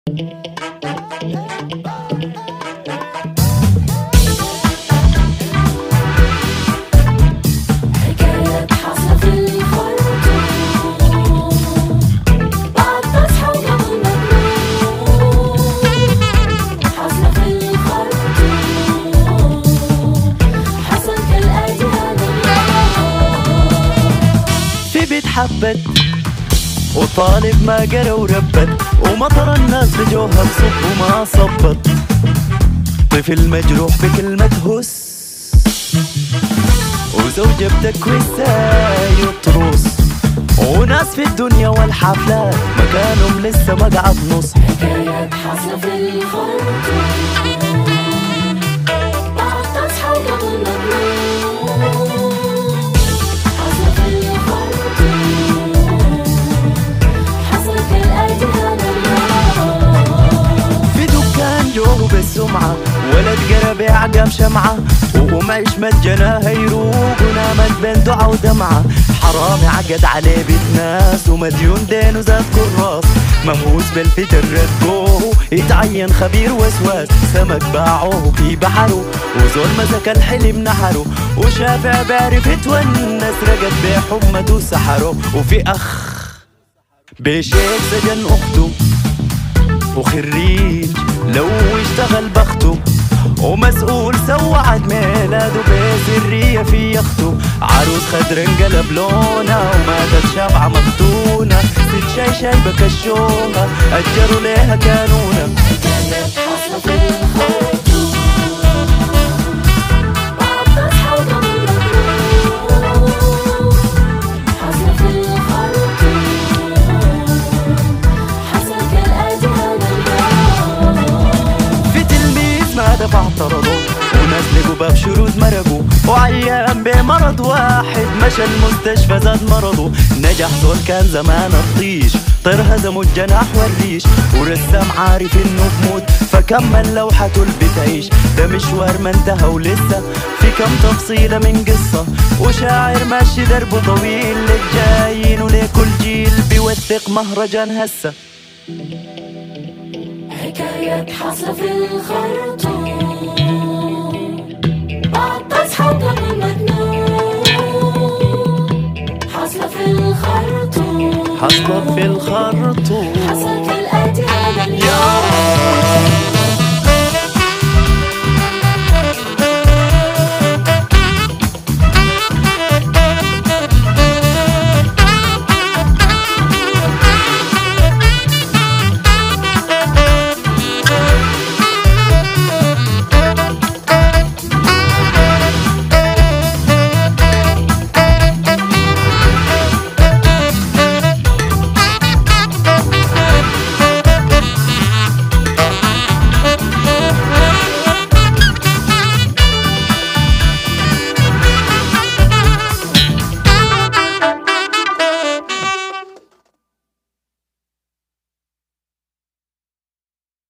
حكايات حصل في الخرطوم بعد تصحى وقبل ما تنوم. حصل في الخرطوم حصل كالآتي هذا اليوم. في بيت حبت وطالب ما قرا وربت ومطر الناس بجوها بصب وما صبت. طفل مجروح بكلمة هس وزوجة بتكوي الساي وتروس وناس في الدنيا والحفلات مكانهم لسه مقعد نص. حكايات حصل في الخرطوم بعد تصحى وقبل ما تنوم. حصل في الخرطوم حصل كالآتي هذا اليوم. في دكان جوه بالسمعة ولد قرا بيعقم شمعة وقماش مجناه يروق ونامت بين دعا ودمعة. حرامي عقد عليه بيت ناس ومديون دينه زاد كراس مهووس بالفجر ردوه يتعين خبير وسواس. سمك باعوه في بحره وزول مسك الحلم نحره وشافع بعرف يتونس رقد بحمته سحره. وفي أخ بشيك سجن أخته وخريج لو اشتغل بخته ومسؤول سوى عد ميلاده بسرية في يخته. عروس خضر انقلب لونها وماتت شابعة مفتونة. ست شاي شايبة كشوها أجروا ليها كانونة. حكايات حصل في الخرطوم بعد تصحى وقبل ما تنوم. حصل في الخرطوم حصل كالآتي هذا اليوم. في تلميذ ما دفع طرده وناس لقوا باب شرود مرقوا وعيان بمرض واحد مشى المستشفى زاد مرضه. نجح زول كان زمان الطيش طير هزموا الجناح والريش ورسام عارف انه بموت فكمل لوحته اللي بتعيش. ده مشوار ما انتهى ولسه في كم تفصيلة من قصة وشاعر ماشي دربه طويل للجايين ولكل جيل بيوثق مهرجان هسه. حكايات حصل في الخرطوم بعد تصحى وقبل ما تنوم. حصل في الخرطوم حصل في الخرطوم حصل كالآتي هذا اليوم.